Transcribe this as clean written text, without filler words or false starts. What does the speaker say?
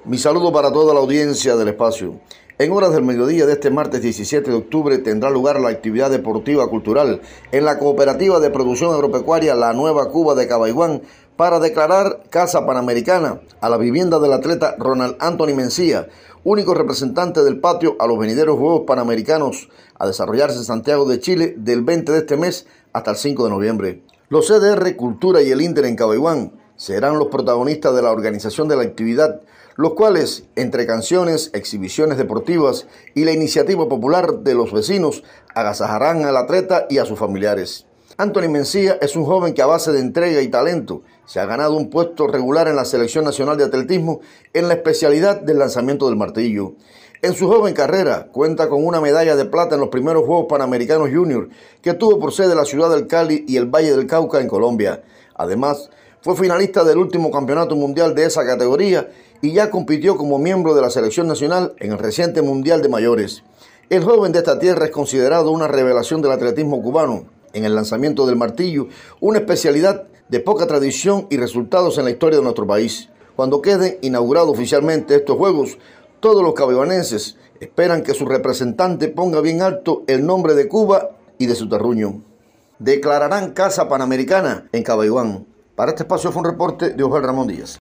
Mi saludo para toda la audiencia del espacio. En horas del mediodía de este martes 17 de octubre tendrá lugar la actividad deportiva cultural en la Cooperativa de Producción Agropecuaria La Nueva Cuba de Cabaiguán para declarar Casa Panamericana a la vivienda del atleta Ronald Anthony Mencía, único representante del patio a los venideros Juegos Panamericanos a desarrollarse en Santiago de Chile del 20 de este mes hasta el 5 de noviembre. Los CDR Cultura y el Inter en Cabaiguán serán los protagonistas de la organización de la actividad, los cuales, entre canciones, exhibiciones deportivas y la iniciativa popular de los vecinos, agasajarán al atleta y a sus familiares. Anthony Mencía es un joven que a base de entrega y talento se ha ganado un puesto regular en la Selección Nacional de Atletismo en la especialidad del lanzamiento del martillo. En su joven carrera cuenta con una medalla de plata en los primeros Juegos Panamericanos Junior que tuvo por sede la ciudad del Cali y el Valle del Cauca en Colombia. Además, fue finalista del último campeonato mundial de esa categoría y ya compitió como miembro de la selección nacional en el reciente Mundial de Mayores. El joven de esta tierra es considerado una revelación del atletismo cubano en el lanzamiento del martillo, una especialidad de poca tradición y resultados en la historia de nuestro país. Cuando queden inaugurados oficialmente estos Juegos, todos los cabaiguanenses esperan que su representante ponga bien alto el nombre de Cuba y de su terruño. Declararán Casa Panamericana en Cabaiguán. Para este espacio fue un reporte de Osvaldo Ramón Díaz.